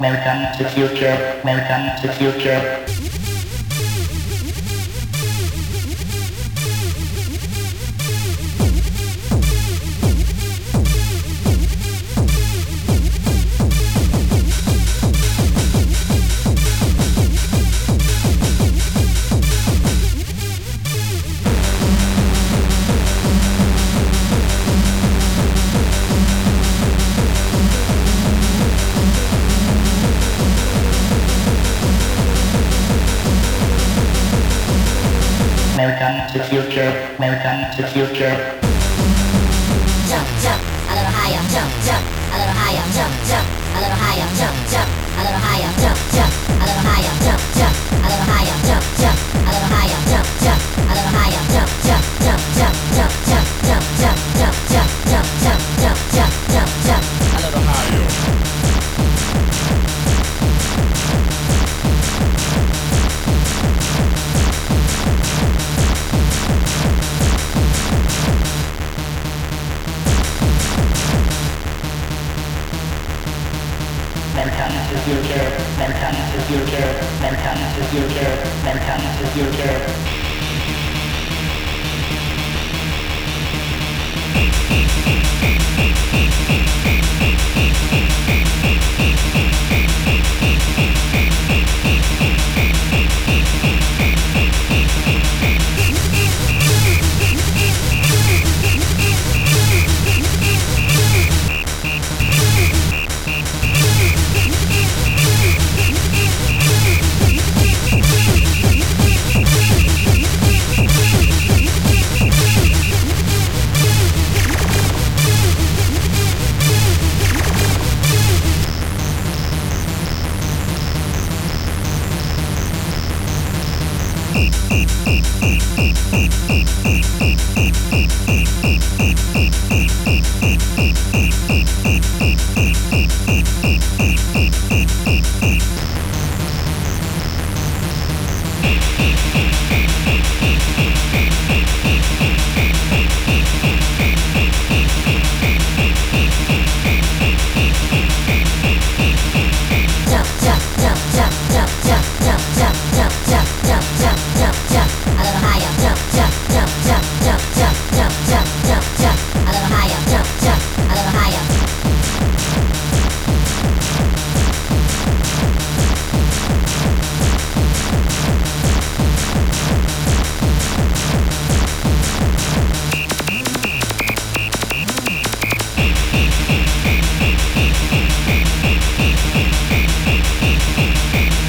Welcome to future. Welcome to future. Welcome to future. Welcome to future. Jump, jump, a little higher. Jump, jump, a little higher. Jump, jump, a little higher. Jump, jump, a little higher. Jump, jump, a little higher. Jump, jump, a little higher. Jump, jump, a little higher. Jump, jump, a little higher. Jump, jump, jump, jump, jump, jump, jump, jump, jump, jump, jump, jump, jump, jump, jump, jump, a little higher. Welcome to future. Welcome to future. Welcome to future. Welcome to future.